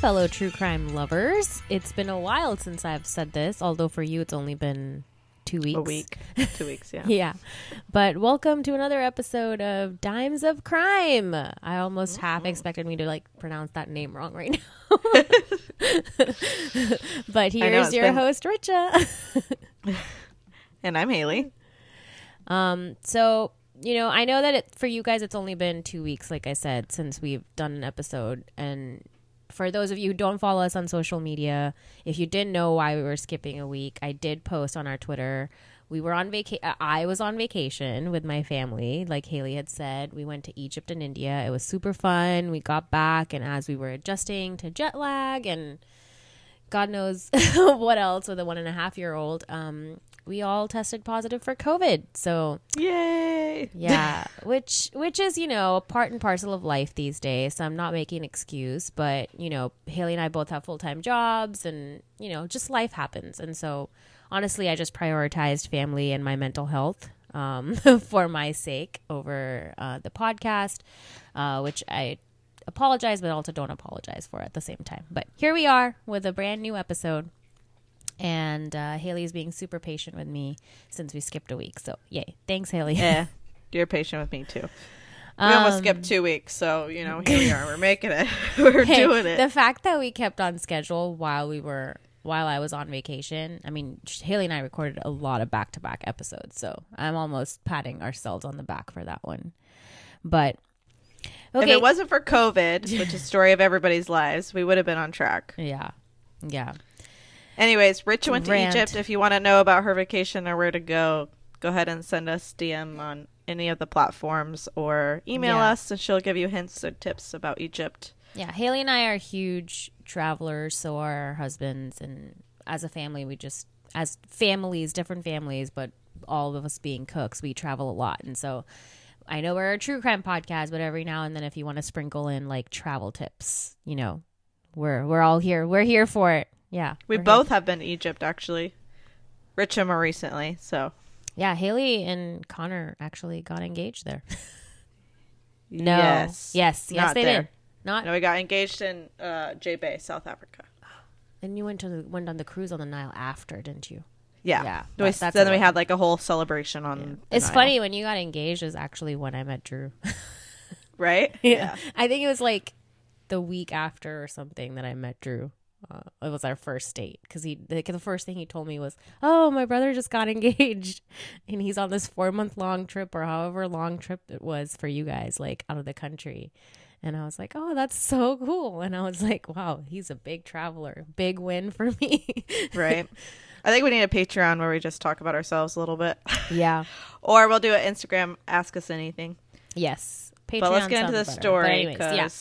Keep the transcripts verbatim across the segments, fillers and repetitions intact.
fellow true crime lovers. It's been a while since I've said this, although for you it's only been two weeks. A week. Two weeks, yeah. Yeah. But welcome to another episode of Dimes of Crime. I almost mm-hmm. half expected me to like pronounce that name wrong right now. But here's your been... host, Richa. And I'm Haley. Um, so, you know, I know that it, for you guys, it's only been two weeks, like I said, since we've done an episode. And for those of you who don't follow us on social media, if you didn't know why we were skipping a week, I did post on our Twitter. We were on vacation. I was on vacation with my family, like Haley had said. We went to Egypt and India. It was super fun. We got back, and as we were adjusting to jet lag and God knows what else with a one and a half year old, um, we all tested positive for COVID. So yay. Yeah. which, which is, you know, part and parcel of life these days. So I'm not making an excuse, but you know, Haley and I both have full-time jobs and, you know, just life happens. And so honestly, I just prioritized family and my mental health, um, for my sake over, uh, the podcast, uh, which I apologize, but also don't apologize for at the same time. But here we are with a brand new episode. And uh, Haley's being super patient with me since we skipped a week. So, yay. Thanks, Haley. Yeah, you're patient with me, too. We um, almost skipped two weeks. So, you know, here we are. We're making it. We're hey, doing it. The fact that we kept on schedule while we were, while I was on vacation, I mean, Haley and I recorded a lot of back-to-back episodes. So, I'm almost patting ourselves on the back for that one. But, okay. If it wasn't for COVID, which is the story of everybody's lives, we would have been on track. Yeah. Yeah. Anyways, Richa went to Rant. Egypt. If you want to know about her vacation or where to go, go ahead and send us D M on any of the platforms or email yeah. us, and she'll give you hints and tips about Egypt. Yeah, Haley and I are huge travelers, so are our husbands. And as a family, we just, as families, different families, but all of us being cooks, we travel a lot. And so I know we're a true crime podcast, but every now and then if you want to sprinkle in like travel tips, you know, we're we're all here. We're here for it. Yeah. We both here. have been to Egypt, actually. Richa more recently, so. Yeah, Haley and Connor actually got engaged there. No. Yes. Yes. Yes, Not they there. did. Not. No, we got engaged in uh, J-Bay, South Africa. And you went to the, went on the cruise on the Nile after, didn't you? Yeah. Yeah. We, That, then we had like a whole celebration on yeah. the It's Nile. funny, when you got engaged is actually when I met Drew. Right? Yeah. Yeah. I think it was like the week after or something that I met Drew. Uh, it was our first date because he the, the first thing he told me was, oh, my brother just got engaged and he's on this four month long trip or however long trip it was for you guys, like out of the country. And I was like, oh, that's so cool. And I was like, wow, he's a big traveler. Big win for me. Right. I think we need a Patreon where we just talk about ourselves a little bit. Yeah. Or we'll do an Instagram, ask us anything. Yes. Patreon. But let's get into the better. story. But anyways, cause... yeah.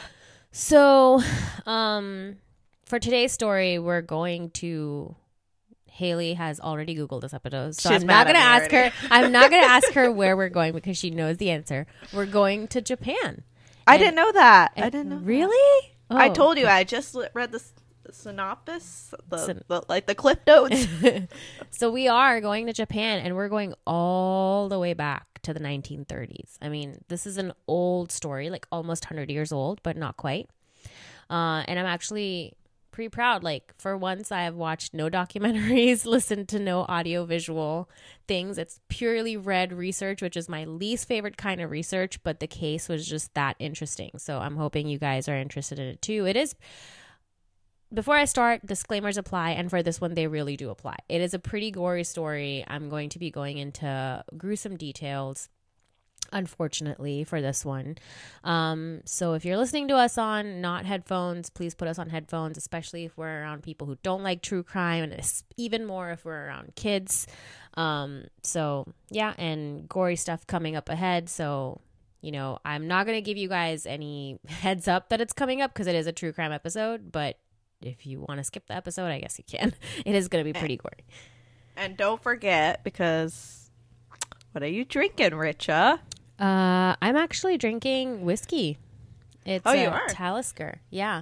So, um, for today's story, we're going to. Haley has already Googled this episode, so She's I'm not mad going to at ask me her. I'm not going to ask her where we're going because she knows the answer. We're going to Japan. I And- didn't know that. I and- didn't know. Really? That. I Oh. told you. I just li- read the, s- the synopsis, the, Syn- the like the cliff notes. So we are going to Japan, and we're going all the way back to the nineteen thirties. I mean, this is an old story, like almost one hundred years old, but not quite. Uh, and I'm actually pretty proud. Like, for once, I have watched no documentaries, listened to no audio visual things. It's purely read research, which is my least favorite kind of research, but the case was just that interesting. So I'm hoping you guys are interested in it too. It is. Before I start, disclaimers apply, and for this one, they really do apply. It is a pretty gory story. I'm going to be going into gruesome details, unfortunately, for this one. Um, so if you're listening to us on not headphones, please put us on headphones, especially if we're around people who don't like true crime, and it's even more if we're around kids. Um, so yeah, and gory stuff coming up ahead. So, you know, I'm not going to give you guys any heads up that it's coming up because it is a true crime episode, but if you want to skip the episode, I guess you can. It is going to be pretty gory. And don't forget, because what are you drinking, Richa? Uh, I'm actually drinking whiskey. It's Oh, you a are? Talisker. Yeah.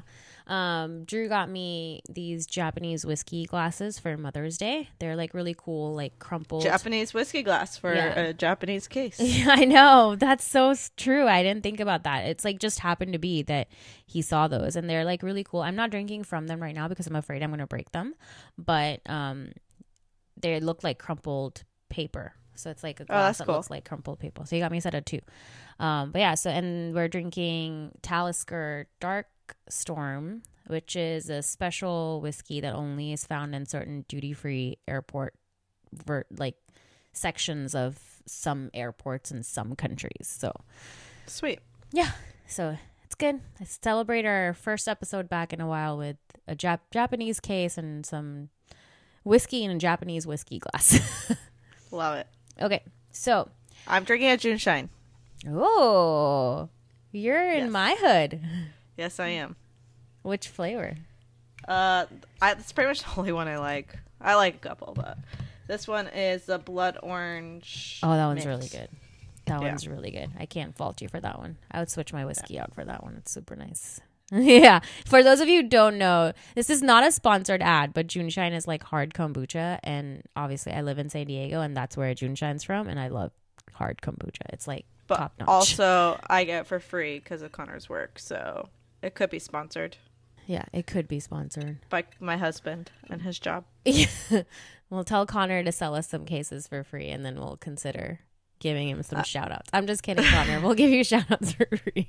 Um, Drew got me these Japanese whiskey glasses for Mother's Day. They're like really cool, like crumpled. Japanese whiskey glass for Yeah. a Japanese case. Yeah, I know. That's so s- true. I didn't think about that. It's like just happened to be that he saw those and they're like really cool. I'm not drinking from them right now because I'm afraid I'm going to break them. But um, they look like crumpled paper. So it's like a glass that's that cool. looks like crumpled paper. So he got me a set of two. Um, but yeah, so and we're drinking Talisker Dark Storm, which is a special whiskey that only is found in certain duty-free airport ver- like sections of some airports in some countries. So Sweet. yeah, so it's good. I celebrate our first episode back in a while with a Jap- Japanese case and some whiskey in a Japanese whiskey glass. Love it. Okay, so I'm drinking a June Shine. oh, you're in Yes. my hood. Yes, I am. Which flavor? Uh, I, it's pretty much the only one I like. I like a couple, but this one is the blood orange. Oh, that one's mix. really good. That Yeah. one's really good. I can't fault you for that one. I would switch my whiskey out for that one. It's super nice. Yeah. For those of you who don't know, this is not a sponsored ad, but Juneshine is like hard kombucha. And obviously, I live in San Diego, and that's where Juneshine's from. And I love hard kombucha. It's like But top notch. also, I get it for free because of Connor's work, so it could be sponsored Yeah, it could be sponsored. by my husband and his job. Yeah. We'll tell Connor to sell us some cases for free, and then we'll consider giving him some Uh, shout outs. I'm just kidding, Connor. We'll give you shout outs for free.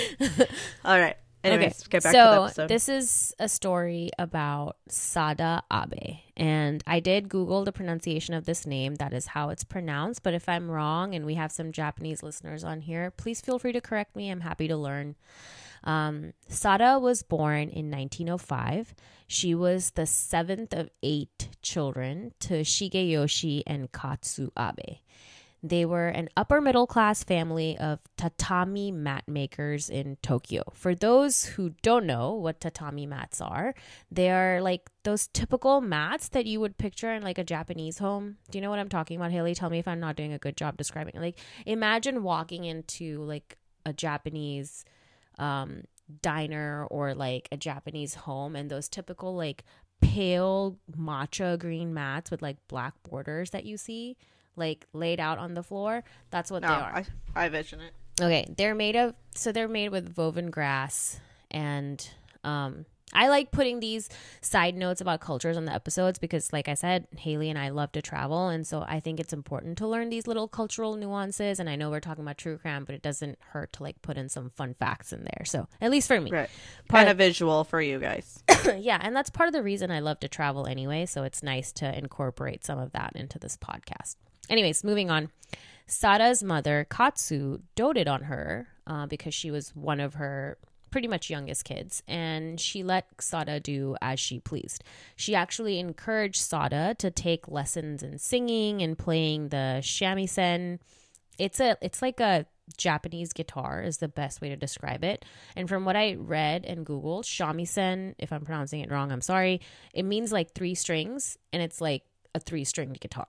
All right. Anyways, get back so to the episode. this is a story about Sada Abe, and I did Google the pronunciation of this name. That is how it's pronounced. But if I'm wrong, and we have some Japanese listeners on here, please feel free to correct me. I'm happy to learn. Um, Sada was born in nineteen oh five. She was the seventh of eight children to Shigeyoshi and Katsu Abe. They were an upper middle class family of tatami mat makers in Tokyo. For those who don't know what tatami mats are, they are like those typical mats that you would picture in like a Japanese home. Do you know what I'm talking about, Haley? Tell me if I'm not doing a good job describing it. Like, imagine walking into like a Japanese um, diner or like a Japanese home, and those typical like pale matcha green mats with like black borders that you see like laid out on the floor. That's what no, they are. I, I vision it. Okay, they're made of so they're made with woven grass, and um I like putting these side notes about cultures on the episodes because, like I said, Haley and I love to travel, and so I think it's important to learn these little cultural nuances. And I know we're talking about true crime, but it doesn't hurt to like put in some fun facts in there. So at least for me, Right. Part And a of- visual for you guys. yeah, and that's part of the reason I love to travel anyway. So it's nice to incorporate some of that into this podcast. Anyways, moving on. Sada's mother, Katsu, doted on her uh, because she was one of her pretty much youngest kids, and she let Sada do as she pleased. She actually encouraged Sada to take lessons in singing and playing the shamisen. It's a it's like a Japanese guitar is the best way to describe it. And from what I read and Googled, shamisen, if I'm pronouncing it wrong, I'm sorry, it means like three strings, and it's like a three-stringed guitar.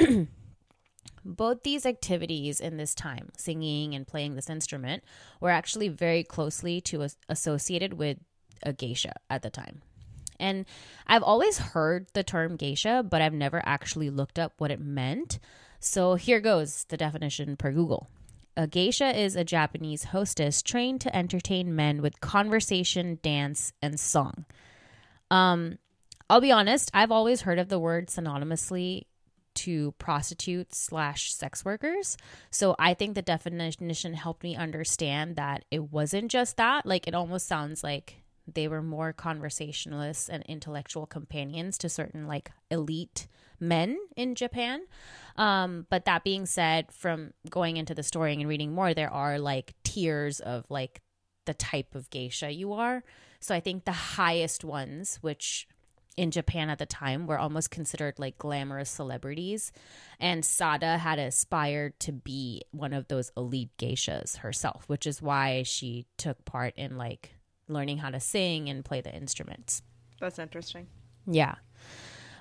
Both these activities in this time, singing and playing this instrument, were actually very closely to associated with a geisha at the time. And I've always heard the term geisha, but I've never actually looked up what it meant. So here goes the definition per Google. A geisha is a Japanese hostess trained to entertain men with conversation, dance, and song. Um, I'll be honest, I've always heard of the word synonymously to prostitutes slash sex workers. So I think the definition helped me understand that it wasn't just that. Like, it almost sounds like they were more conversationalists and intellectual companions to certain like elite men in Japan. Um, but that being said, from going into the story and reading more, there are like tiers of like the type of geisha you are. So I think the highest ones, which in Japan at the time were almost considered like glamorous celebrities, and Sada had aspired to be one of those elite geishas herself, which is why she took part in like learning how to sing and play the instruments. That's interesting. Yeah.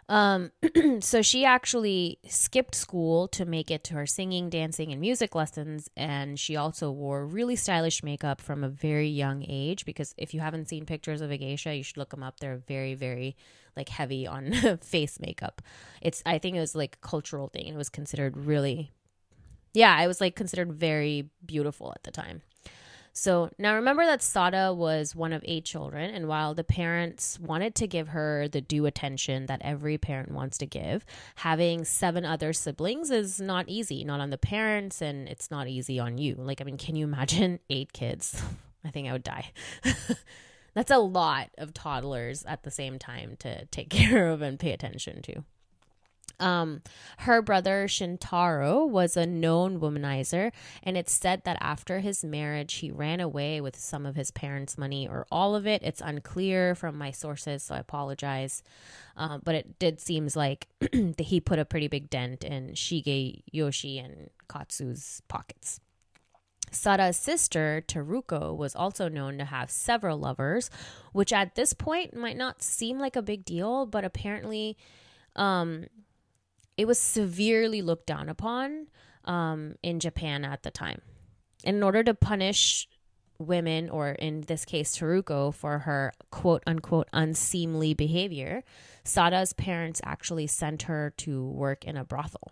Um, so she actually skipped school to make it to her singing, dancing, and music lessons. And she also wore really stylish makeup from a very young age, because if you haven't seen pictures of a geisha, you should look them up. They're very, very like heavy on face makeup. It's, I think it was like a cultural thing. It was considered really, yeah, it was like considered very beautiful at the time. So now remember that Sada was one of eight children, and while the parents wanted to give her the due attention that every parent wants to give, having seven other siblings is not easy, not on the parents, and it's not easy on you. Like, I mean, can you imagine eight kids? I think I would die. That's a lot of toddlers at the same time to take care of and pay attention to. Um, her brother Shintaro was a known womanizer, and it's said that after his marriage, he ran away with some of his parents' money or all of it. It's unclear from my sources, so I apologize. Um, but it did seems like that he put a pretty big dent in Shige, Yoshi, and Katsu's pockets. Sada's sister, Teruko, was also known to have several lovers, which at this point might not seem like a big deal, but apparently um, it was severely looked down upon um, in Japan at the time. And in order to punish women, or in this case Teruko, for her quote-unquote unseemly behavior, Sada's parents actually sent her to work in a brothel.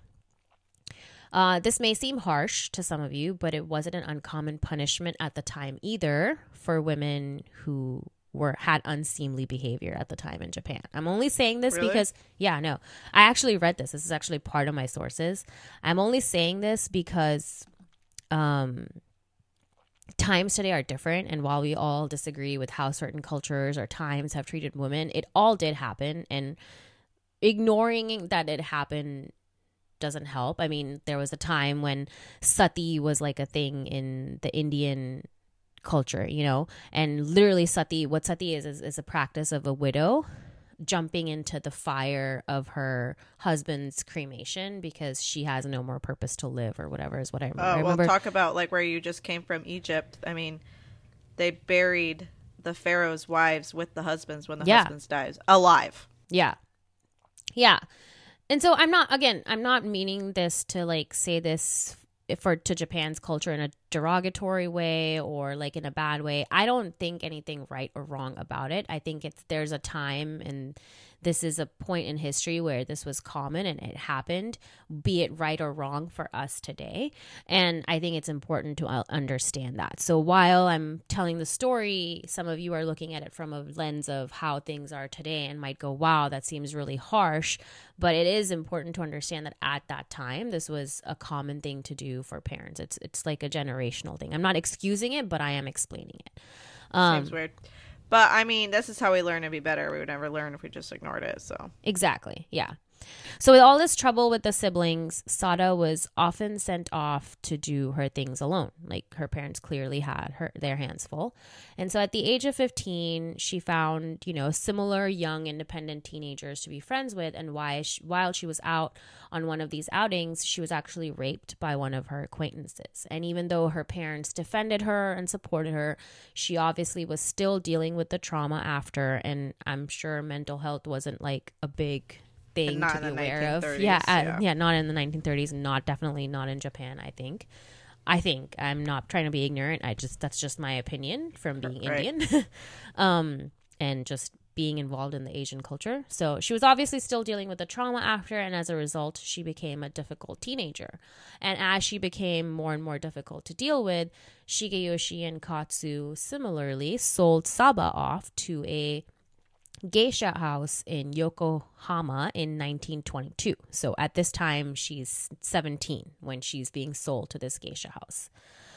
Uh, this may seem harsh to some of you, but it wasn't an uncommon punishment at the time either for women who were had unseemly behavior at the time in Japan. I'm only saying this Really? because, yeah, no, I actually read this. This is actually part of my sources. I'm only saying this because um, times today are different, and while we all disagree with how certain cultures or times have treated women, it all did happen, and ignoring that it happened doesn't help. I mean, there was a time when sati was like a thing in the Indian culture, you know, and literally sati, what sati is, is, is a practice of a widow jumping into the fire of her husband's cremation because she has no more purpose to live, or whatever is what I remember. Oh, I well, remember talk about like where you just came from, Egypt. I mean, they buried the pharaoh's wives with the husbands when the Yeah. husbands dies alive. Yeah. Yeah. And so I'm not, again, I'm not meaning this to like say this for to Japan's culture in a derogatory way or like in a bad way. I don't think anything right or wrong about it. I think it's there's a time, and this is a point in history where this was common and it happened, be it right or wrong for us today. And I think it's important to uh, understand that. So while I'm telling the story, some of you are looking at it from a lens of how things are today and might go, wow, that seems really harsh. But it is important to understand that at that time, this was a common thing to do for parents. It's it's like a generational thing. I'm not excusing it, but I am explaining it. Um, Seems weird. But, I mean, this is how we learn to be better. We would never learn if we just ignored it, so. Exactly, yeah. So with all this trouble with the siblings, Sada was often sent off to do her things alone. Like, her parents clearly had her their hands full. And so at the age of fifteen, she found, you know, similar young independent teenagers to be friends with. And why she, while she was out on one of these outings, she was actually raped by one of her acquaintances. And even though her parents defended her and supported her, she obviously was still dealing with the trauma after. And I'm sure mental health wasn't like a big thing not to be in the aware of. nineteen thirties, Yeah, uh, yeah. yeah, not in the nineteen thirties, and not definitely not in Japan, I think. I think I'm not trying to be ignorant. I just that's just my opinion from being Right. Indian. um and just being involved in the Asian culture. So she was obviously still dealing with the trauma after, and as a result, she became a difficult teenager. And as she became more and more difficult to deal with, Shigeyoshi and Katsu similarly sold Saba off to a geisha house in Yokohama in nineteen twenty-two. So at this time, she's seventeen when she's being sold to this geisha house.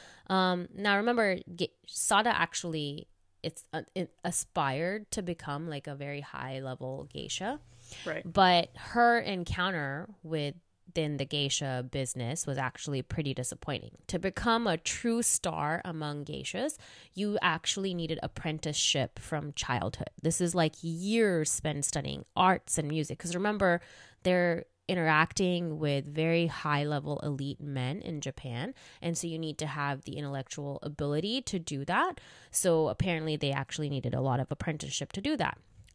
Um, now, remember, ge- Sada actually it's uh, it aspired to become like a very high level geisha, Right. but her encounter with in the geisha business was actually pretty disappointing. To become a true star among geishas, you actually needed apprenticeship from childhood. This is like years spent studying arts and music. Because remember, they're interacting with very high level elite men in Japan. And so you need to have the intellectual ability to do that. So apparently they actually needed a lot of apprenticeship to do that.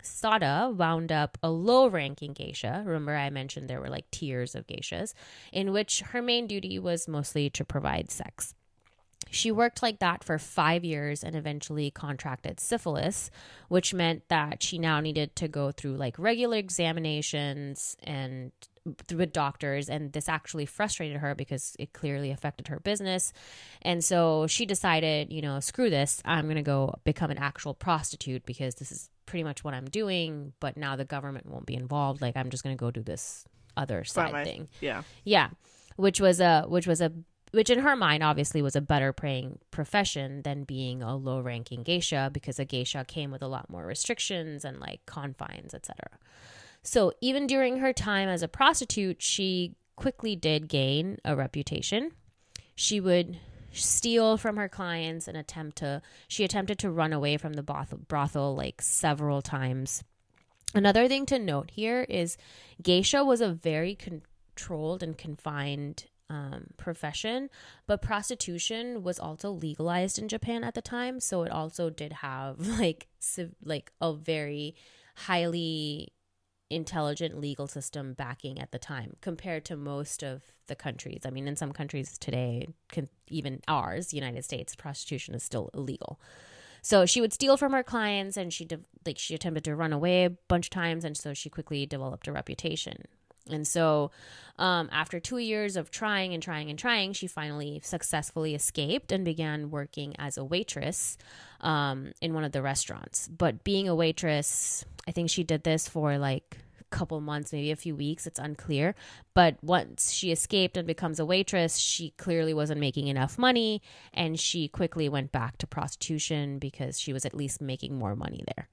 Sada wound up a low-ranking geisha. Remember I mentioned there were like tiers of geishas, in which her main duty was mostly to provide sex. She worked like that for five years and eventually contracted syphilis, which meant that she now needed to go through like regular examinations and with doctors, and this actually frustrated her because it clearly affected her business. And so she decided, you know, screw this, I'm going to go become an actual prostitute because this is pretty much what I'm doing, but now the government won't be involved. Like, I'm just going to go do this other side my, thing. Yeah. Yeah. Which was a, which was a, which in her mind obviously was a better paying profession than being a low ranking geisha, because a geisha came with a lot more restrictions and like confines, et cetera. So even during her time as a prostitute, she quickly did gain a reputation. She would steal from her clients and attempt to, she attempted to run away from the brothel, brothel like several times. Another thing to note here is geisha was a very controlled and confined um, profession, but prostitution was also legalized in Japan at the time. So it also did have like, civ- like a very highly intelligent legal system backing at the time compared to most of the countries. I mean, in some countries today, can, even ours, United States, prostitution is still illegal. So she would steal from her clients, and she de- like she attempted to run away a bunch of times, and so she quickly developed a reputation. And so um, after two years of trying and trying and trying, she finally successfully escaped and began working as a waitress um, in one of the restaurants. But being a waitress, I think she did this for like a couple months, maybe a few weeks. It's unclear. But once she escaped and becomes a waitress, she clearly wasn't making enough money, and she quickly went back to prostitution because she was at least making more money there.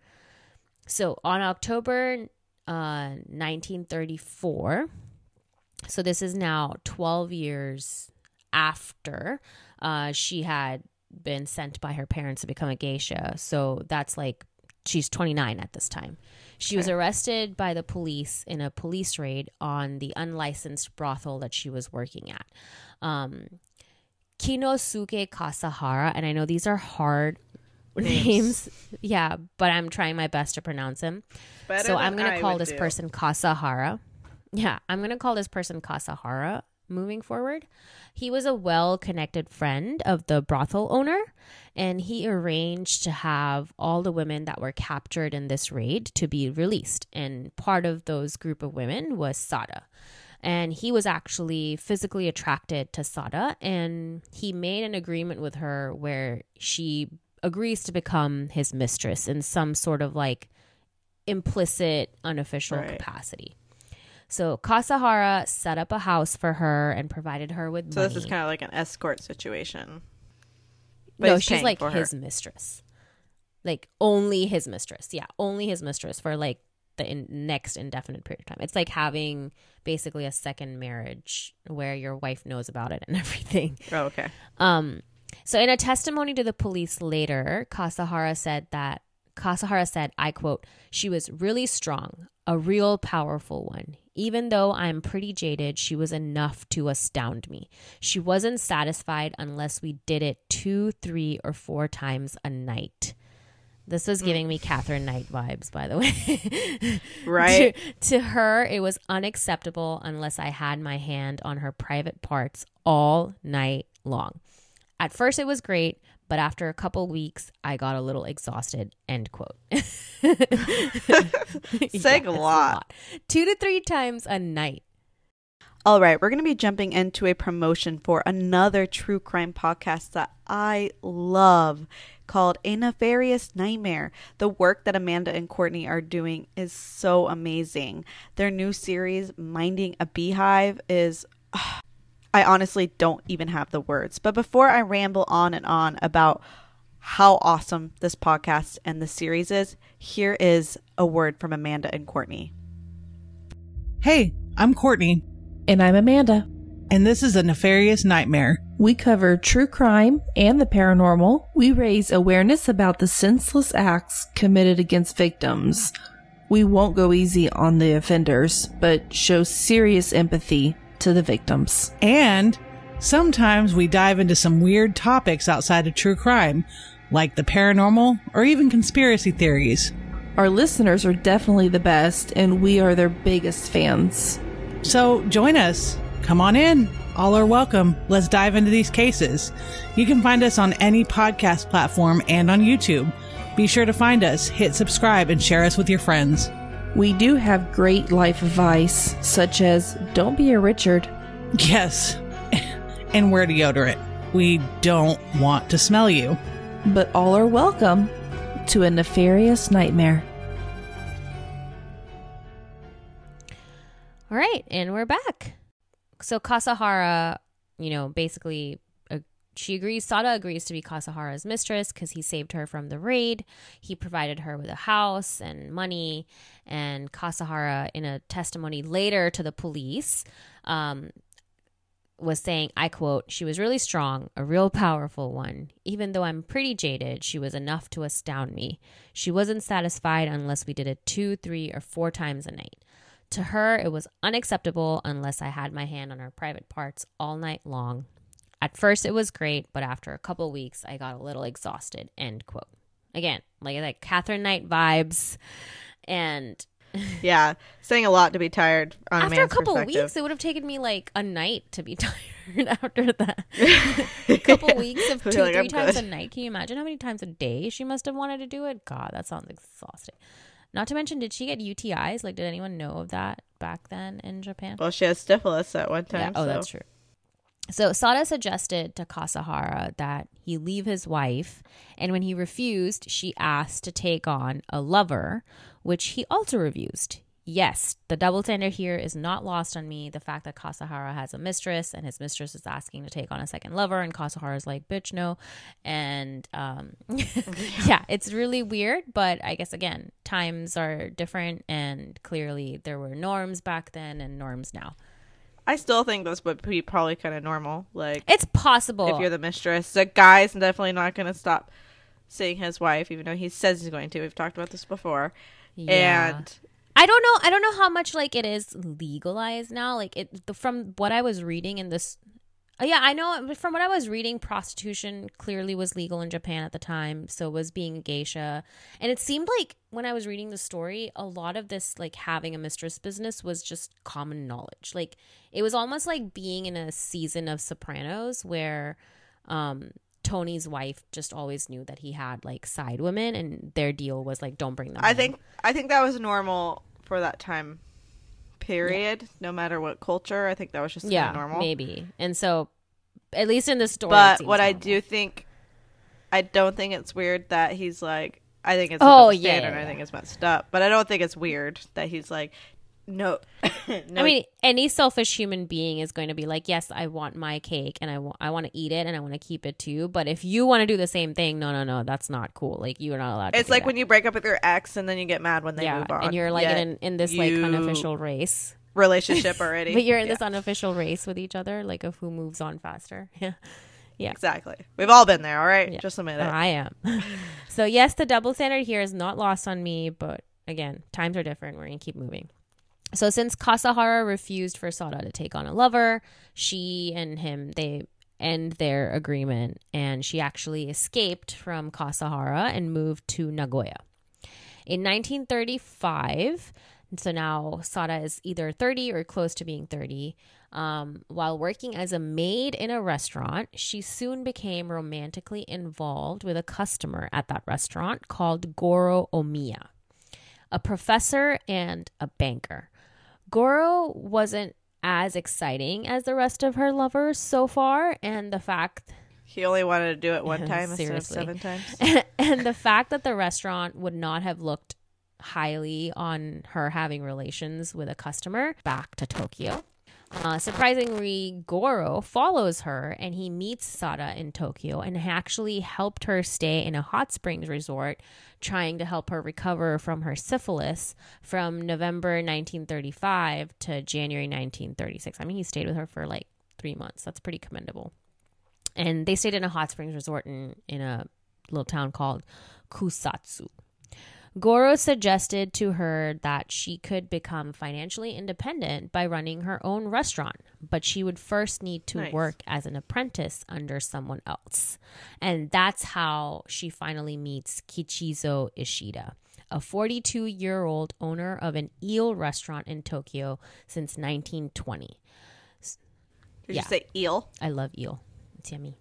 So on October Uh, nineteen thirty-four. So this is now twelve years after uh, she had been sent by her parents to become a geisha. So that's like, she's twenty-nine at this time. She okay. was arrested by the police in a police raid on the unlicensed brothel that she was working at. Um, Kinosuke Kasahara, and I know these are hard names. names. Yeah, but I'm trying my best to pronounce them. Better so I'm going to call this do. person Kasahara. Yeah, I'm going to call this person Kasahara moving forward. He was a well-connected friend of the brothel owner, and he arranged to have all the women that were captured in this raid to be released. And part of those group of women was Sada. And he was actually physically attracted to Sada, and he made an agreement with her where she agrees to become his mistress in some sort of like implicit, unofficial right. capacity. So Kasahara set up a house for her and provided her with so money. So this is kind of like an escort situation. But no, she's like his her. mistress. Like only his mistress. Yeah, only his mistress for like the in- next indefinite period of time. It's like having basically a second marriage where your wife knows about it and everything. Oh, okay. Um, so in a testimony to the police later, Kasahara said that Kasahara said, I quote, "She was really strong, a real powerful one. Even though I'm pretty jaded, she was enough to astound me. She wasn't satisfied unless we did it two, three, or four times a night." This was giving me Catherine Knight vibes, by the way. Right. to, to her, it was unacceptable unless I had my hand on her private parts all night long. At first, it was great, but after a couple weeks, I got a little exhausted, end quote. Saying yeah, a, lot. a lot. Two to three times a night. All right, we're going to be jumping into a promotion for another true crime podcast that I love called A Nefarious Nightmare. The work that Amanda and Courtney are doing is so amazing. Their new series, Minding a Beehive, is... Uh, I honestly don't even have the words. But before I ramble on and on about how awesome this podcast and the series is, here is a word from Amanda and Courtney. Hey, I'm Courtney. And I'm Amanda. And this is A Nefarious Nightmare. We cover true crime and the paranormal. We raise awareness about the senseless acts committed against victims. We won't go easy on the offenders, but show serious empathy to the victims. And sometimes we dive into some weird topics outside of true crime, like the paranormal or even conspiracy theories. Our listeners are definitely the best, and we are their biggest fans. So join us. Come on in. All are welcome. Let's dive into these cases. You can find us on any podcast platform and on YouTube. Be sure to find us, hit subscribe, and share us with your friends. We do have great life advice, such as don't be a Richard. Yes. And wear deodorant. We don't want to smell you. But all are welcome to a nefarious nightmare. All right, and we're back. So Kasahara, you know, basically uh, she agrees, Sada agrees to be Kasahara's mistress because he saved her from the raid. He provided her with a house and money. And Kasahara, in a testimony later to the police, um, was saying, I quote, "She was really strong, a real powerful one. Even though I'm pretty jaded, she was enough to astound me. She wasn't satisfied unless we did it two, three, or four times a night. To her, it was unacceptable unless I had my hand on her private parts all night long. At first, it was great, but after a couple weeks, I got a little exhausted," end quote. Again, like, like Catherine Knight vibes. And yeah, saying a lot to be tired on after a, man's a couple perspective. weeks, it would have taken me like a night to be tired after that. A couple weeks of two, like, three I'm times good. a night. Can you imagine how many times a day she must have wanted to do it? God, that sounds exhausting. Not to mention, did she get U T Is? Like, did anyone know of that back then in Japan? Well, she has syphilis at one time. Yeah. Oh, so. that's true. So Sada suggested to Kasahara that he leave his wife, and when he refused, she asked to take on a lover, which he also refused. Yes, the double standard here is not lost on me. The fact that Kasahara has a mistress and his mistress is asking to take on a second lover, and Kasahara is like, bitch, no. And um, yeah, it's really weird. But I guess, again, times are different, and clearly there were norms back then and norms now. I still think this would be probably kind of normal. Like, It's possible. if you're the mistress, the guy's definitely not going to stop seeing his wife, even though he says he's going to. We've talked about this before. Yeah. And I don't know. I don't know how much like it is legalized now. Like it the, from what I was reading in this. Uh, yeah, I know. From what I was reading, prostitution clearly was legal in Japan at the time. So was being a geisha, and it seemed like when I was reading the story, a lot of this like having a mistress business was just common knowledge. Like it was almost like being in a season of Sopranos where um, Tony's wife just always knew that he had like side women, and their deal was like, don't bring them. I home. think I think that was normal for that time period, yeah. No matter what culture. I think that was just yeah, kind of normal. Maybe. And so, at least in the story, but it what seems I normal. do think, I don't think it's weird that he's like, I think it's Oh, a yeah, standard. yeah, I yeah. think it's messed up, but I don't think it's weird that he's like, no. no I mean, any selfish human being is going to be like, yes, I want my cake and I want I want to eat it and I want to keep it too. But if you want to do the same thing, no, no, no, that's not cool. Like, you are not allowed to it's do like that. when you break up with your ex and then you get mad when they yeah, move on. and you're like Yet in, in this like you- unofficial race. relationship already. But you're in Yeah, this unofficial race with each other, like of who moves on faster. Yeah. Yeah. exactly. We've all been there, all right? Yeah. Just admit it. I am. So yes, the double standard here is not lost on me, but again, times are different. We're going to keep moving. So since Kasahara refused for Sada to take on a lover, she and him, they end their agreement, and she actually escaped from Kasahara and moved to Nagoya. In nineteen thirty-five, so now Sada is either thirty or close to being thirty, um, while working as a maid in a restaurant, she soon became romantically involved with a customer at that restaurant called Goro Omiya, a professor and a banker. Goro wasn't as exciting as the rest of her lovers so far, and the fact He only wanted to do it one time instead of Seriously. seven times. and the fact that the restaurant would not have looked highly on her having relations with a customer back to Tokyo. Uh, surprisingly, Goro follows her and he meets Sada in Tokyo and actually helped her stay in a hot springs resort, trying to help her recover from her syphilis from November nineteen thirty-five to January nineteen thirty-six. I mean, he stayed with her for like three months. That's pretty commendable. And they stayed in a hot springs resort in, in a little town called Kusatsu. Goro suggested to her that she could become financially independent by running her own restaurant, but she would first need to Nice. work as an apprentice under someone else. And that's how she finally meets Kichizo Ishida, a forty-two-year-old owner of an eel restaurant in Tokyo since nineteen twenty. Did yeah. you say eel? I love eel. It's yummy.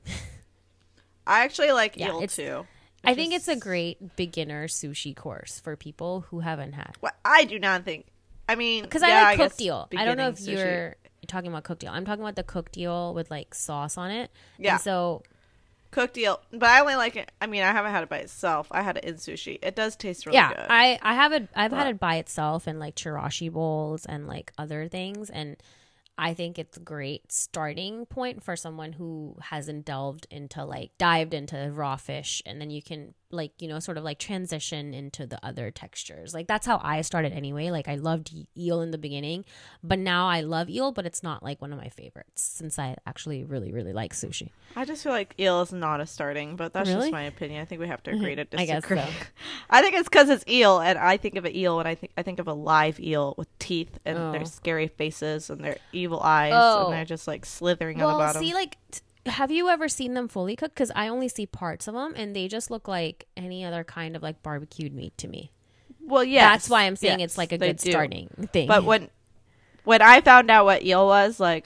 I actually like Yeah, eel it's- too. I think it's a great beginner sushi course for people who haven't had. Well, I do not think. I mean, Because yeah, I like guess cooked eel. I don't know if beginning you're, sushi. you're talking about cooked eel. I'm talking about the cooked eel with like sauce on it. Yeah. And so cooked eel, but I only like it. I mean, I haven't had it by itself. I had it in sushi. It does taste really yeah, good. I I have it. I've But- had it by itself in like chirashi bowls and like other things, and I think it's a great starting point for someone who hasn't delved into like dived into raw fish, and then you can like, you know, sort of like transition into the other textures. Like that's how I started anyway. Like I loved eel in the beginning, but now I love eel, but it's not like one of my favorites since I actually really really like sushi. I just feel like eel is not a starting, but that's Really? just my opinion. I think we have to agree to I disagree. guess so. I think it's because it's eel, and I think of an eel, and I think I think of a live eel with teeth and Oh. their scary faces and their evil eyes, Oh. and they're just like slithering on Well, the bottom. see, like, t- have you ever seen them fully cooked? Because I only see parts of them, and they just look like any other kind of like barbecued meat to me. well, yeah, That's why I'm saying yes, it's like a they good do. starting thing. But when when I found out what eel was, like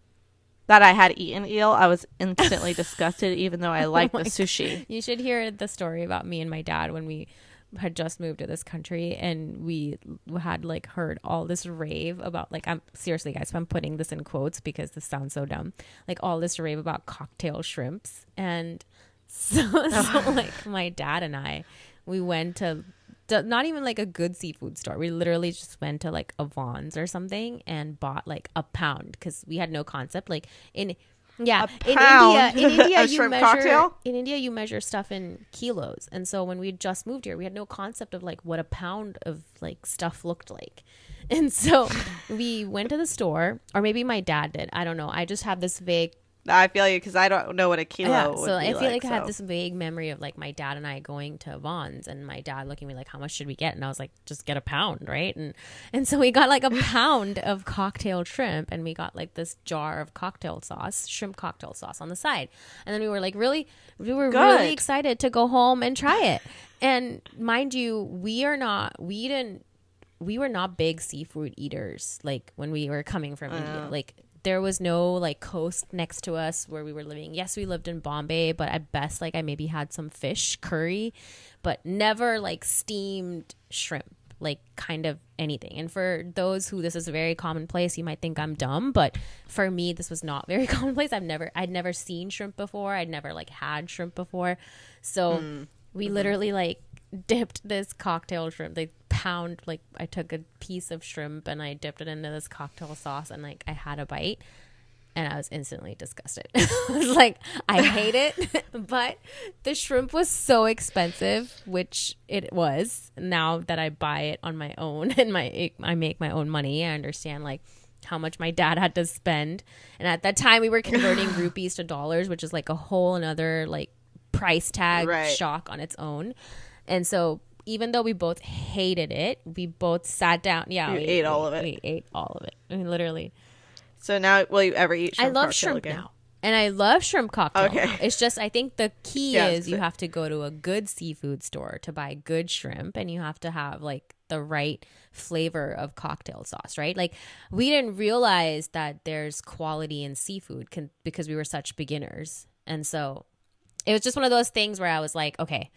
that I had eaten eel, I was instantly disgusted, even though I liked Oh my the sushi. you should hear the story about me and my dad when we had just moved to this country, and we had like heard all this rave about like, I'm seriously guys, I'm putting this in quotes because this sounds so dumb, like all this rave about cocktail shrimps. And so, so like my dad and I, we went to d- not even like a good seafood store. We literally just went to like a Vaughn's or something and bought like a pound because we had no concept. Like in yeah, A in pound? India, in India A you shrimp measure cocktail? in India you measure stuff in kilos, and so when we just moved here, we had no concept of like what a pound of like stuff looked like. And so we went to the store, or maybe my dad did. I don't know. I just have this vague I feel you because I don't know what a kilo yeah, would so be I feel like, so. I have this vague memory of like my dad and I going to Vaughn's, and my dad looking at me like, how much should we get? And I was like, just get a pound, right? And and so we got like a pound of cocktail shrimp, and we got like this jar of cocktail sauce, shrimp cocktail sauce on the side. And then we were like really we were Good. really excited to go home and try it. And mind you, we are not we didn't we were not big seafood eaters like when we were coming from India. Like there was no like coast next to us where we were living. Yes, we lived in Bombay, but at best like I maybe had some fish curry, but never like steamed shrimp, like kind of anything. And for those who this is very commonplace, you might think I'm dumb, but for me this was not very commonplace. I've never I'd never seen shrimp before. I'd never like had shrimp before. So Mm. we literally like dipped this cocktail shrimp, like pound, like I took a piece of shrimp and I dipped it into this cocktail sauce, and like I had a bite and I was instantly disgusted. I was like, I hate it. But the shrimp was so expensive, which it was. Now that I buy it on my own and my I make my own money, I understand like how much my dad had to spend. And at that time we were converting rupees to dollars, which is like a whole another like price tag Right. shock on its own. And so even though we both hated it, we both sat down. Yeah, You we ate all we- of it. We ate all of it. I mean, literally. So now, will you ever eat shrimp I love cocktail shrimp again? now. And I love shrimp cocktail. Okay. now. It's just, I think the key Yeah, is you same. have to go to a good seafood store to buy good shrimp, and you have to have like the right flavor of cocktail sauce, right? Like we didn't realize that there's quality in seafood con- because we were such beginners. And so it was just one of those things where I was like, okay,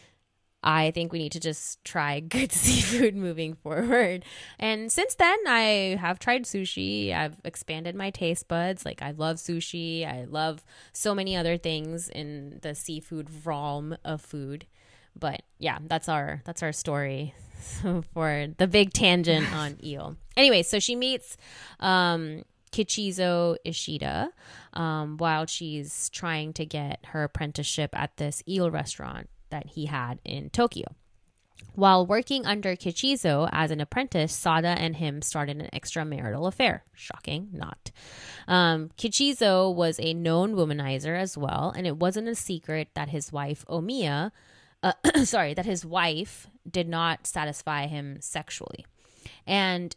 I think we need to just try good seafood moving forward. And since then, I have tried sushi. I've expanded my taste buds. Like I love sushi. I love so many other things in the seafood realm of food. But yeah, that's our that's our story for the big tangent on eel. Anyway, so she meets um, Kichizo Ishida um, while she's trying to get her apprenticeship at this eel restaurant that he had in Tokyo. While working under Kichizo as an apprentice, Sada and him started an extramarital affair. Shocking, not. Um, Kichizo was a known womanizer as well, and it wasn't a secret that his wife Omiya, uh, sorry, that his wife did not satisfy him sexually. And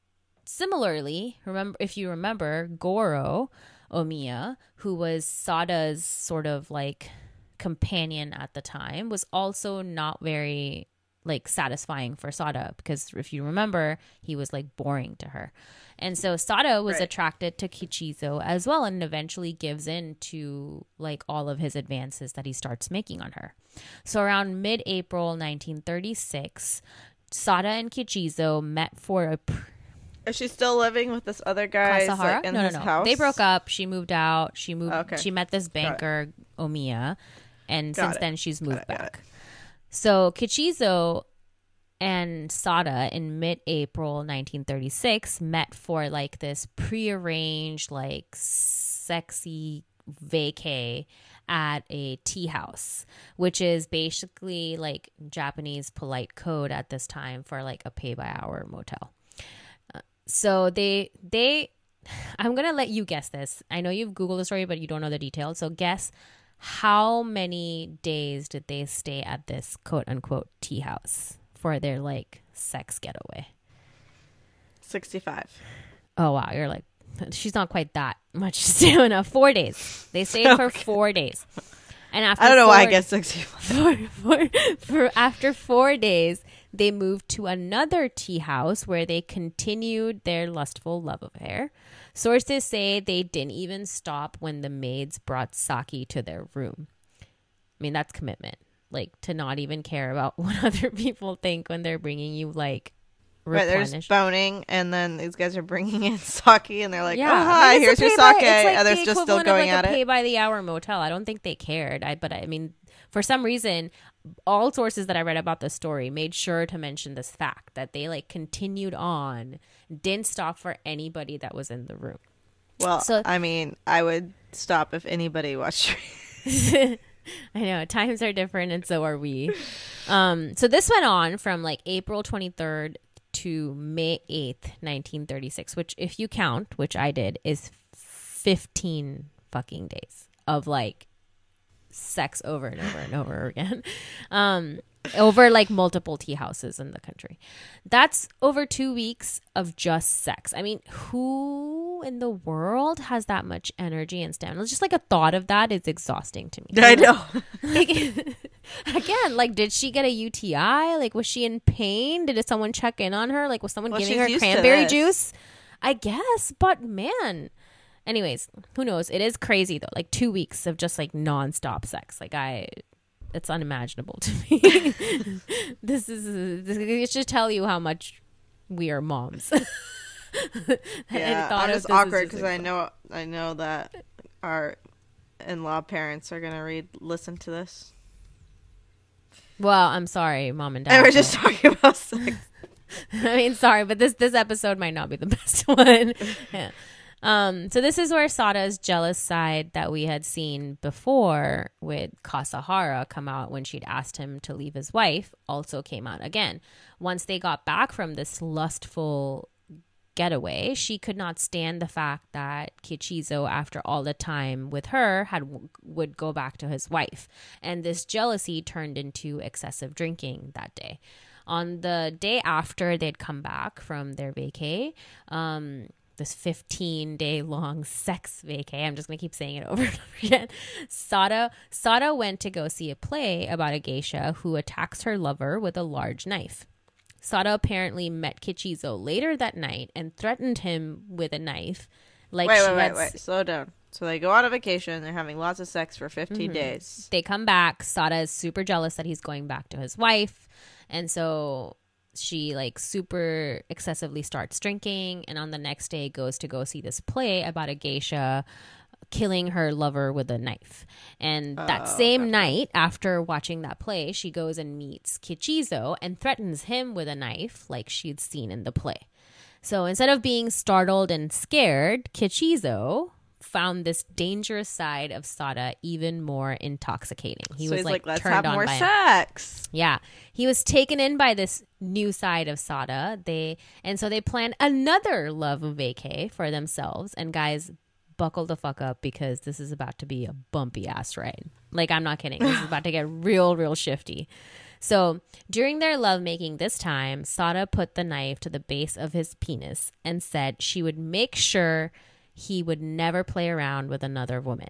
similarly, remember if you remember, Goro Omiya, who was Sada's sort of like companion at the time, was also not very like satisfying for Sada, because if you remember, he was like boring to her. And so Sada was Right. attracted to Kichizo as well, and eventually gives in to like all of his advances that he starts making on her. So around mid-April nineteen thirty-six, Sada and Kichizo met for a pr- Is she still living with this other guy Kasahara? like, in no, no, his no. house? They broke up. She moved out. She moved. Okay. She met this banker, Omiya, and Got since it. then she's moved Got it, got back. So Kichizo and Sada in mid-April nineteen thirty-six met for like this prearranged, like sexy vacay at a tea house, which is basically like Japanese polite code at this time for like a pay-by-hour motel. Uh, so they they, I'm gonna let you guess this. I know you've Googled the story, but you don't know the details. So guess how many days did they stay at this quote unquote tea house for their like sex getaway? sixty-five. Oh wow, you're like, she's not quite that much stamina. Four days. They stayed for four days. And after I don't know four, why I guess sixty-five. for, for, for after four days, they moved to another tea house where they continued their lustful love affair. Sources say they didn't even stop when the maids brought sake to their room. I mean, that's commitment. Like, to not even care about what other people think when they're bringing you, like, Right, they're just replenished. boning, and then these guys are bringing in sake, and they're like, Yeah, "Oh I hi, mean, here's it's a your pay by- sake." it's like Others the just still equivalent going of like at a pay it. by the hour motel. I don't think they cared. I, but I mean, for some reason, all sources that I read about the story made sure to mention this fact that they like continued on, didn't stop for anybody that was in the room. Well, So- I mean, I would stop if anybody watched me. I know times are different, and so are we. Um, so this went on from like April twenty-third to May eighth, nineteen thirty-six, which, if you count, which I did, is fifteen fucking days of like sex over and over and over again. Um, over like multiple tea houses in the country. That's over two weeks of just sex. I mean, who in the world has that much energy and stamina? Just like a thought of that is exhausting to me. I know. Like, again, like, did she get a U T I? Like, was she in pain? Did someone check in on her? Like, was someone Well, giving she's her used to cranberry this. juice? I guess, but man. Anyways, who knows? It is crazy though. Like two weeks of just like nonstop sex. Like I, it's unimaginable to me. This is, this, it should tell you how much we are moms. Yeah, thought I'm of just this as awkward just, because like, I know I know that our in-law parents are gonna read listen to this. Well, I'm sorry, mom and dad. And we're but- just talking about sex. I mean, sorry, but this this episode might not be the best one. Yeah. Um, so this is where Sada's jealous side that we had seen before with Kasahara come out when she'd asked him to leave his wife also came out again. Once they got back from this lustful getaway, she could not stand the fact that Kichizo, after all the time with her, had would go back to his wife. And this jealousy turned into excessive drinking that day. On the day after they'd come back from their vacay, um, this fifteen day long sex vacay, I'm just going to keep saying it over and over again, Sada, Sada went to go see a play about a geisha who attacks her lover with a large knife. Sada apparently met Kichizo later that night and threatened him with a knife. Like wait, she wait, wait, had wait. s- Slow down. So they go on a vacation. They're having lots of sex for fifteen Mhm. days. They come back. Sada is super jealous that he's going back to his wife. And so she like super excessively starts drinking. And on the next day goes to go see this play about a geisha killing her lover with a knife. And that Oh, same okay. night, after watching that play, she goes and meets Kichizo and threatens him with a knife like she'd seen in the play. So instead of being startled and scared, Kichizo found this dangerous side of Sada even more intoxicating. He so was he's like, like, let's turned have on more by it. sex. Yeah, he was taken in by this new side of Sada. They and so they planned another love vacay for themselves. And guys, buckle the fuck up because this is about to be a bumpy ass ride. Like, I'm not kidding. This is about to get real, real shifty. So during their lovemaking this time, Sada put the knife to the base of his penis and said she would make sure he would never play around with another woman.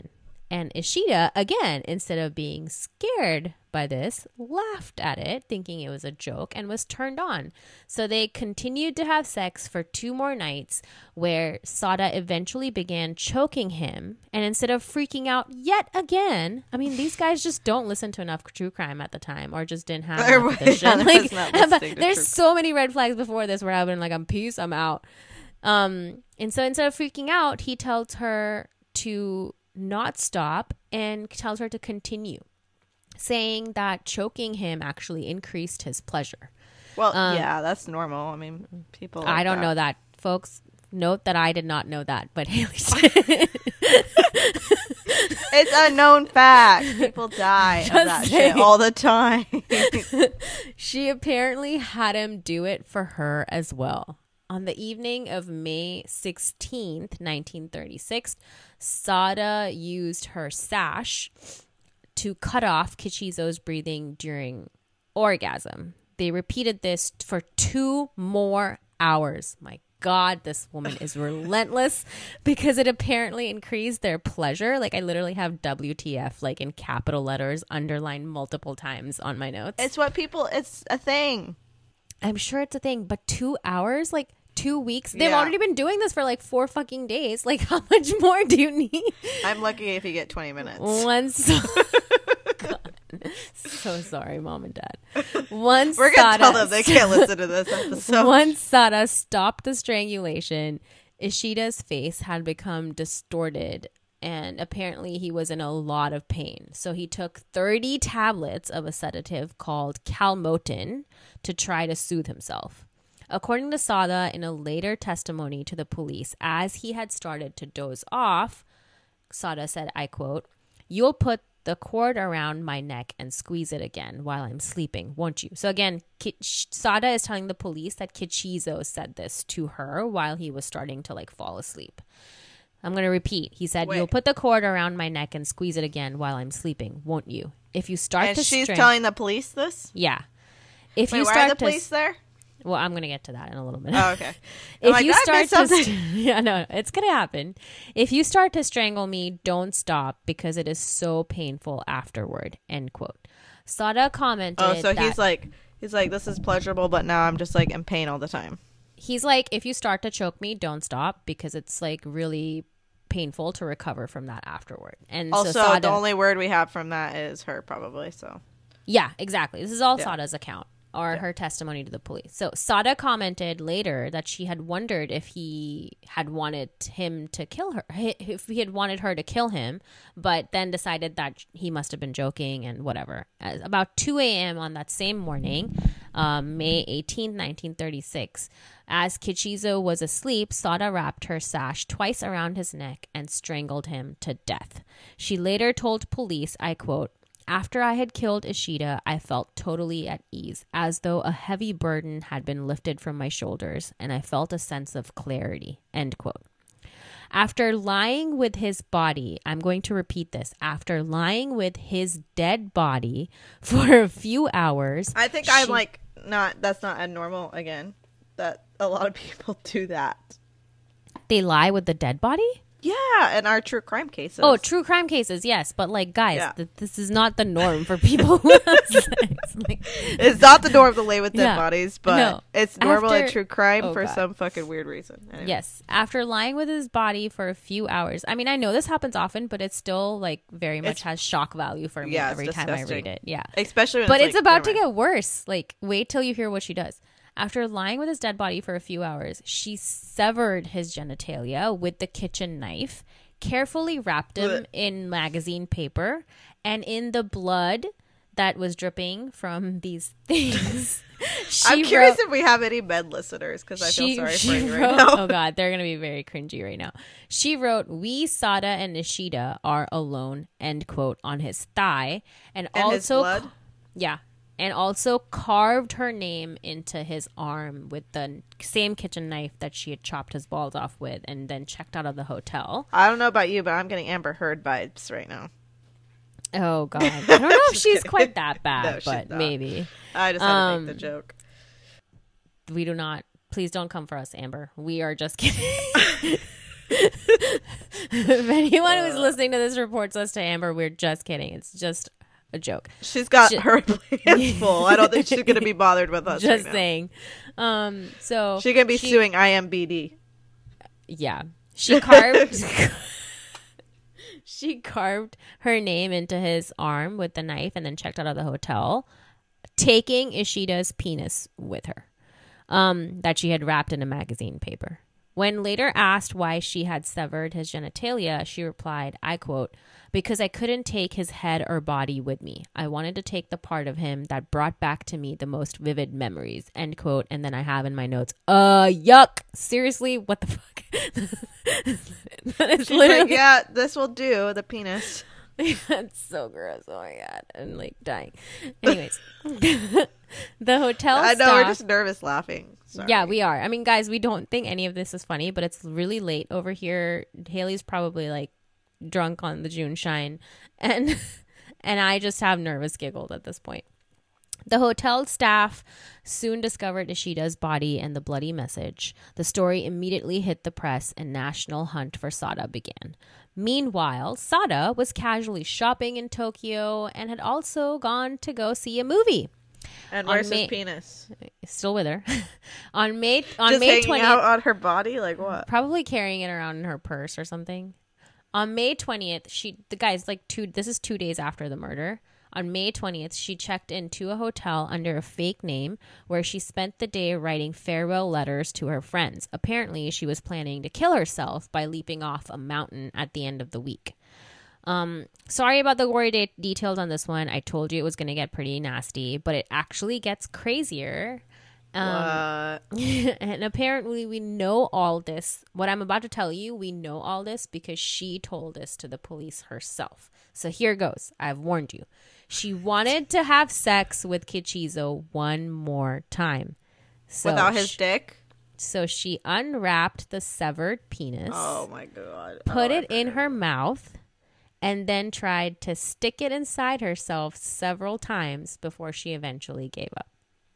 And Ishida, again, instead of being scared by this, laughed at it, thinking it was a joke, and was turned on. So they continued to have sex for two more nights, where Sada eventually began choking him. And instead of freaking out yet again, I mean, these guys just don't listen to enough true crime at the time, or just didn't have enough of this shit. Like, there's so many red flags before this where I've been like, I'm peace, I'm out. Um, and so instead of freaking out, he tells her to not stop and tells her to continue, saying that choking him actually increased his pleasure. Well, um, yeah, that's normal. I mean, people like I don't that. know that, folks. Note that I did not know that, but Haley did. It's a known fact. People die Just of that saying. shit all the time. She apparently had him do it for her as well. On the evening of May sixteenth, nineteen thirty-six, Sada used her sash to cut off Kichizo's breathing during orgasm. They repeated this for two more hours. My God, this woman is relentless, because it apparently increased their pleasure. Like, I literally have W T F, like, in capital letters, underlined multiple times on my notes. It's what people, it's a thing. I'm sure it's a thing, but two hours, like two weeks, they've Yeah. already been doing this for like four fucking days. Like, how much more do you need? I'm lucky if you get twenty minutes. Once, God. So sorry, mom and dad. Once We're going to Sada- tell them they can't listen to this episode. Once Sada stopped the strangulation, Ishida's face had become distorted, and apparently he was in a lot of pain. So he took thirty tablets of a sedative called Calmotin to try to soothe himself. According to Sada, in a later testimony to the police, as he had started to doze off, Sada said, I quote, "You'll put the cord around my neck and squeeze it again while I'm sleeping, won't you?" So again, Ki- Sada is telling the police that Kichizo said this to her while he was starting to like fall asleep. I'm going to repeat. He said, Wait. "You'll put the cord around my neck and squeeze it again while I'm sleeping, won't you? If you start And to she's string-" telling the police this? Yeah. If Wait, you why start are the to police there? Well, I'm going to get to that in a little minute. Oh, okay. If I'm like, you "I start missed to something." st- yeah, no, it's going to happen. If you start to strangle me, don't stop, because it is so painful afterward. End quote. Sada commented Oh, so that he's like, he's like, this is pleasurable, but now I'm just like in pain all the time. he's like, if you start to choke me, don't stop, because it's like really painful to recover from that afterward. And Also, so Sada, the only word we have from that is her, probably. So yeah, exactly. This is all Yeah. Sada's account, or Yeah. her testimony to the police. So Sada commented later that she had wondered if he had wanted him to kill her, if he had wanted her to kill him, but then decided that he must have been joking and whatever. As about two a.m. on that same morning, um, May eighteenth, nineteen thirty-six, as Kichizo was asleep, Sada wrapped her sash twice around his neck and strangled him to death. She later told police, I quote, "After I had killed Ishida, I felt totally at ease, as though a heavy burden had been lifted from my shoulders, and I felt a sense of clarity." End quote. After lying with his body, I'm going to repeat this. After lying with his dead body for a few hours, I think she- I'm like, not, that's not abnormal again. That a lot of people do that. they lie with the dead body? Yeah, in our true crime cases. Oh, true crime cases, yes. But, like, guys, Yeah. th- this is not the norm for people who have sex. Like, It's not the norm to lay with dead Yeah. bodies, but No. it's normal in After- true crime Oh, for God. some fucking weird reason. Anyway. yes. After lying with his body for a few hours. I mean, I know this happens often, but it still, like, very much It's- has shock value for me Yeah, it's every time I disgusting. read it. Yeah. Especially when But it's, it's like, about to never mind. get worse. Like, wait till you hear what she does. After lying with his dead body for a few hours, she severed his genitalia with the kitchen knife, carefully wrapped him Blech. in magazine paper, and in the blood that was dripping from these things. she I'm curious wrote- if we have any men listeners, because I feel sorry she for you right wrote- now. Oh god, they're gonna be very cringy right now. She wrote, "We, Sada and Nishida are alone," end quote, on his thigh, and, And his also blood? yeah, and also carved her name into his arm with the same kitchen knife that she had chopped his balls off with, and then checked out of the hotel. I don't know about you, but I'm getting Amber Heard vibes right now. Oh god, I don't know if Just she's kidding. quite that bad, No, she's but not. maybe. I just had to make the Um, joke. We do not. Please don't come for us, Amber. We are just kidding. If anyone who's listening to this reports us to Amber, we're just kidding. It's just a joke. She's got She- her hands full. I don't think she's going to be bothered with us Just right now. saying. Um, so She's going to be she- suing I M B D. Yeah. She carved She carved her name into his arm with the knife and then checked out of the hotel, taking Ishida's penis with her, um, that she had wrapped in a magazine paper. When later asked why she had severed his genitalia, she replied, I quote, because I couldn't take his head or body with me. I wanted to take the part of him that brought back to me the most vivid memories, end quote. And then I have in my notes, uh, yuck. Seriously, what the fuck? That is She's like, literally, yeah, this will do, the penis. that's so gross. Oh my God. I'm like dying. Anyways, the hotel I know, staff, we're just nervous laughing. Sorry. yeah, we are. I mean, guys, we don't think any of this is funny, but it's really late over here. Haley's probably like drunk on the June shine, and and I just have nervous giggled at this point. The hotel staff soon discovered Ishida's body and the bloody message. The story immediately hit the press, and national hunt for Sada began. Meanwhile, Sada was casually shopping in Tokyo and had also gone to go see a movie. And On where's May- his penis? Still with her. on May on Just May hanging twentieth, out on her body? Like what? probably carrying it around in her purse or something. On May twentieth, she the guy's like two this is two days after the murder. On May twentieth, she checked into a hotel under a fake name where she spent the day writing farewell letters to her friends. Apparently, she was planning to kill herself by leaping off a mountain at the end of the week. Um, sorry about the gory de- details on this one. I told you it was going to get pretty nasty, but it actually gets crazier. Um, What? and apparently we know all this. What I'm about to tell you, we know all this because she told this to the police herself. So here goes. I've warned you. She wanted to have sex with Kichizo one more time. So Without his sh- dick? So she unwrapped the severed penis, Oh my god. put Oh, it I in forgot. her mouth, and then tried to stick it inside herself several times before she eventually gave up.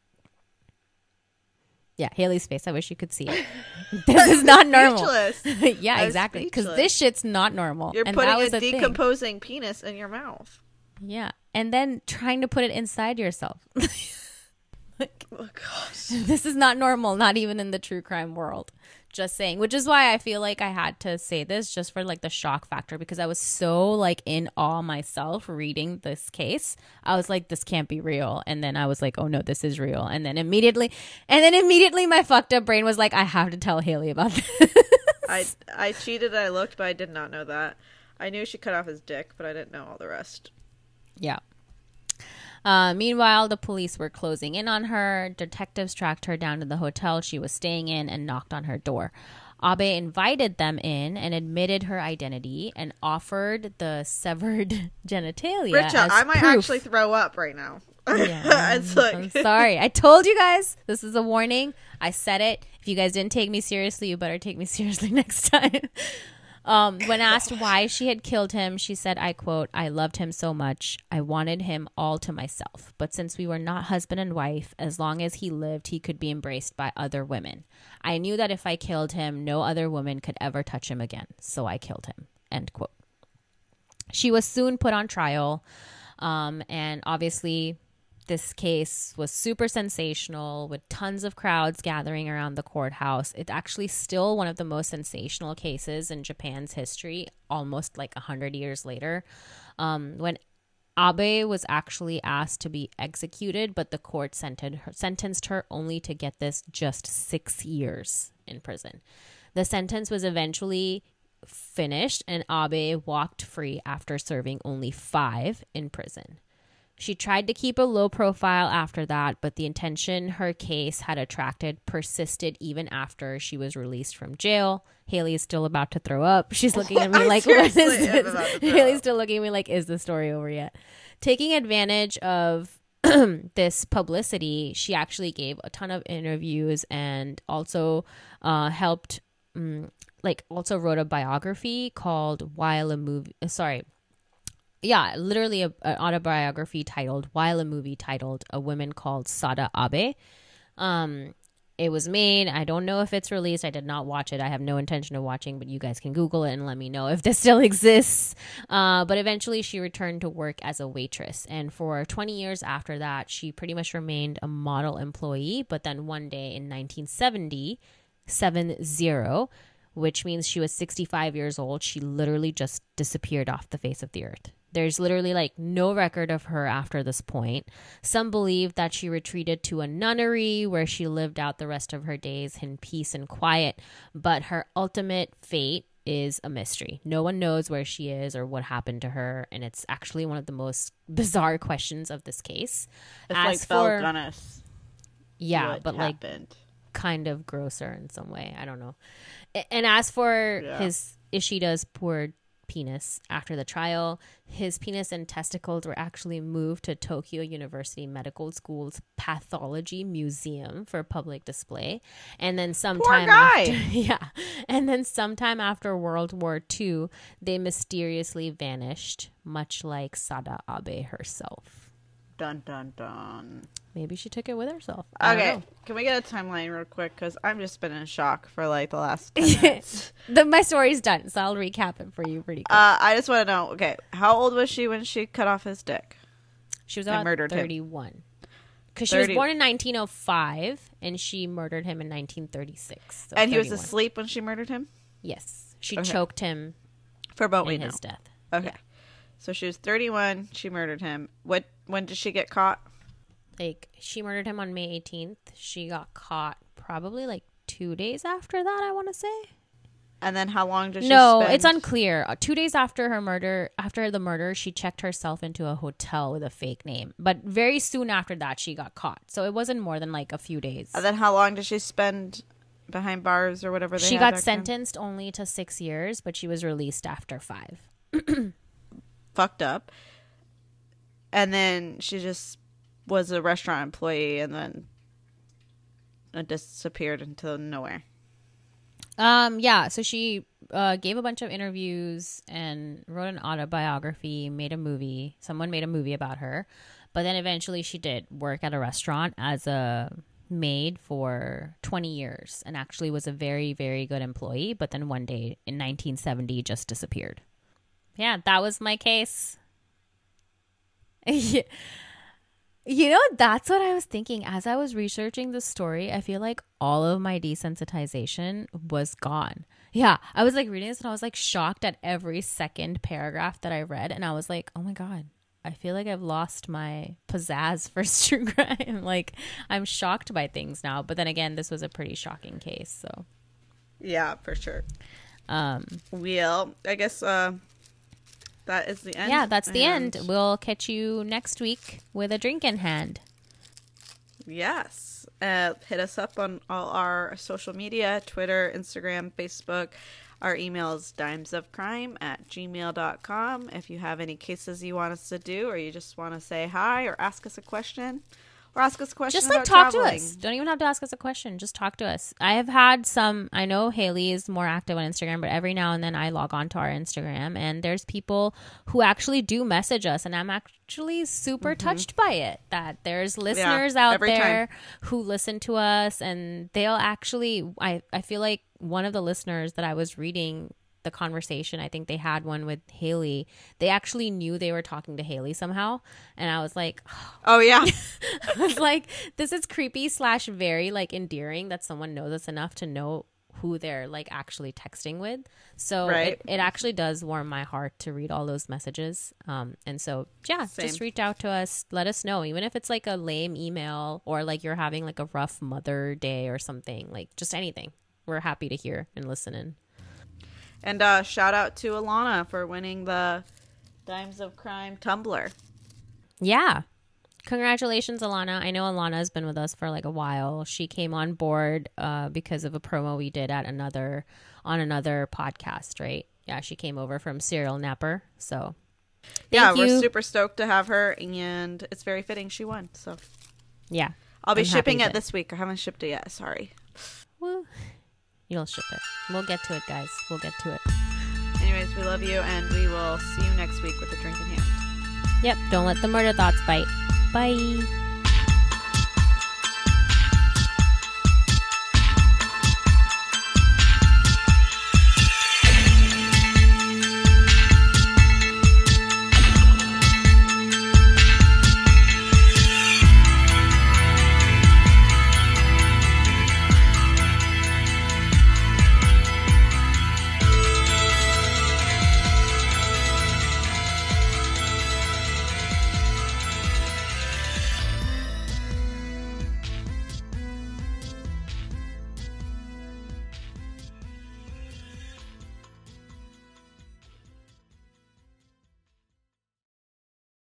Yeah, Haley's face. I wish you could see it. This is not normal. Speechless. Yeah, I'm exactly. Because speechless. this shit's not normal. You're and putting that was a the thing. decomposing penis in your mouth. Yeah, and then trying to put it inside yourself. Like, Oh gosh. this is not normal, not even in the true crime world. Just saying, which is why I feel like I had to say this just for like the shock factor, because I was so like in awe myself reading this case. I was like, this can't be real. And then I was like, oh no, this is real. And then immediately, and then immediately my fucked up brain was like, I have to tell Haley about this. I I cheated. I looked, but I did not know that. I knew she cut off his dick, but I didn't know all the rest. Yeah. Uh, meanwhile, the police were closing in on her. Detectives tracked her down to the hotel she was staying in and knocked on her door. Abe invited them in and admitted her identity and offered the severed genitalia Richa, as I might proof. actually throw up right now. Yeah, It's like- I'm sorry. I told you guys. This is a warning. I said it. If you guys didn't take me seriously, you better take me seriously next time. Um, when asked why she had killed him, she said, I quote, I loved him so much. I wanted him all to myself. But since we were not husband and wife, as long as he lived, he could be embraced by other women. I knew that if I killed him, no other woman could ever touch him again. So I killed him. End quote. She was soon put on trial. Um, and obviously, this case was super sensational with tons of crowds gathering around the courthouse. It's actually still one of the most sensational cases in Japan's history, almost like one hundred years later. Um, when Abe was actually asked to be executed, but the court sentenced her, sentenced her only to get this just six years in prison. The sentence was eventually finished, and Abe walked free after serving only five in prison. She tried to keep a low profile after that, but the attention her case had attracted persisted even after she was released from jail. Haley is still about to throw up. She's looking at me I like, what is seriously am this? about to throw Haley's up. still looking at me like, is the story over yet? Taking advantage of this publicity, she actually gave a ton of interviews and also uh, helped, um, like, also wrote a biography called While a Movie. Sorry. Yeah, literally a, an autobiography titled, while a movie titled A Woman Called Sada Abe. Um, It was made. I don't know if it's released. I did not watch it. I have no intention of watching, but you guys can Google it and let me know if this still exists. Uh, but eventually she returned to work as a waitress. And for twenty years after that, she pretty much remained a model employee. But then one day in nineteen seventy, seven zero, which means she was sixty-five years old, she literally just disappeared off the face of the earth. There's literally like no record of her after this point. Some believe that she retreated to a nunnery where she lived out the rest of her days in peace and quiet. But her ultimate fate is a mystery. No one knows where she is or what happened to her. And it's actually one of the most bizarre questions of this case. It's As like for, Belle Gunness. yeah, what but happened. like kind of grosser in some way. I don't know. A- And as for Yeah. his Ishida's poor penis after the trial, his penis and testicles were actually moved to Tokyo University Medical School's pathology museum for public display. And then sometime guy. after, yeah, and then sometime after World War Two, they mysteriously vanished, much like Sada Abe herself. Dun, dun, dun. Maybe she took it with herself. I don't Okay, know. can we get a timeline real quick? Because I'm just been in shock for like the last ten minutes. The, my story's done, so I'll recap it for you pretty quick. uh, I just want to know, okay, how old was she when she cut off his dick? She was and about murdered him. thirty-one. Because she was thirty born in nineteen oh five, and she murdered him in nineteen thirty-six. So and he was thirty-one. asleep when she murdered him? Yes. She Okay. choked him For about in we know. his death. Okay. Yeah. So she was thirty-one. She murdered him. What? When did she get caught? Like, she murdered him on May eighteenth. She got caught probably like two days after that, I want to say. And then how long did she No, spend? it's unclear. Uh, Two days after her murder, after the murder, she checked herself into a hotel with a fake name. But very soon after that, she got caught. So it wasn't more than like a few days. And then how long did she spend behind bars or whatever they She had got back then? sentenced only to six years, but she was released after five. Fucked up. And then she just was a restaurant employee and then uh, disappeared into nowhere. Um, yeah, so she uh, gave a bunch of interviews and wrote an autobiography, made a movie. Someone made a movie about her. But then eventually she did work at a restaurant as a maid for twenty years and actually was a very, very good employee. But then one day in nineteen seventy just disappeared. Yeah, that was my case. Yeah. You know, that's what I was thinking as I was researching this story. I feel like all of my desensitization was gone. Yeah, I was like reading this and I was like shocked at every second paragraph that I read. And I was like, oh my God, I feel like I've lost my pizzazz for true crime. Like, I'm shocked by things now. But then again, this was a pretty shocking case. So, Yeah, for sure. um, Well, I guess uh, that is the end. yeah, that's the And end. We'll catch you next week with a drink in hand. Yes. Uh, hit us up on all our social media, Twitter, Instagram, Facebook. Our email is dimesofcrime at gmail dot com. If you have any cases you want us to do, or you just want to say hi or ask us a question, or ask us a question Just like about talk traveling. to us. Don't even have to ask us a question. Just talk to us. I have had some, I know Haley is more active on Instagram, but every now and then I log on to our Instagram and there's people who actually do message us and I'm actually super touched by it. That there's listeners out every there time. who listen to us and they'll actually, I, I feel like one of the listeners that I was reading the conversation, I think they had one with Haley, they actually knew they were talking to Haley somehow. And I was like, Oh, yeah. I was like, this is creepy slash very like endearing that someone knows us enough to know who they're like actually texting with. So Right. it, it actually does warm my heart to read all those messages. Um, and so, yeah, Same. just reach out to us. Let us know, even if it's like a lame email or like you're having like a rough Mother Day or something, like just anything. We're happy to hear and listen in. And uh, shout out to Alana for winning the Dimes of Crime Tumbler. Yeah. Congratulations, Alana. I know Alana has been with us for like a while. She came on board uh, because of a promo we did at another on another podcast, right? Yeah, she came over from Serial Napper. So Yeah, thank we're you. super stoked to have her, and it's very fitting she won. So Yeah. I'll be I'm shipping happy it that- this week. I haven't shipped it yet. Sorry. Woo. You'll ship it. We'll get to it, guys. We'll get to it. Anyways, we love you, and we will see you next week with a drink in hand. Yep. Don't let the murder thoughts bite. Bye.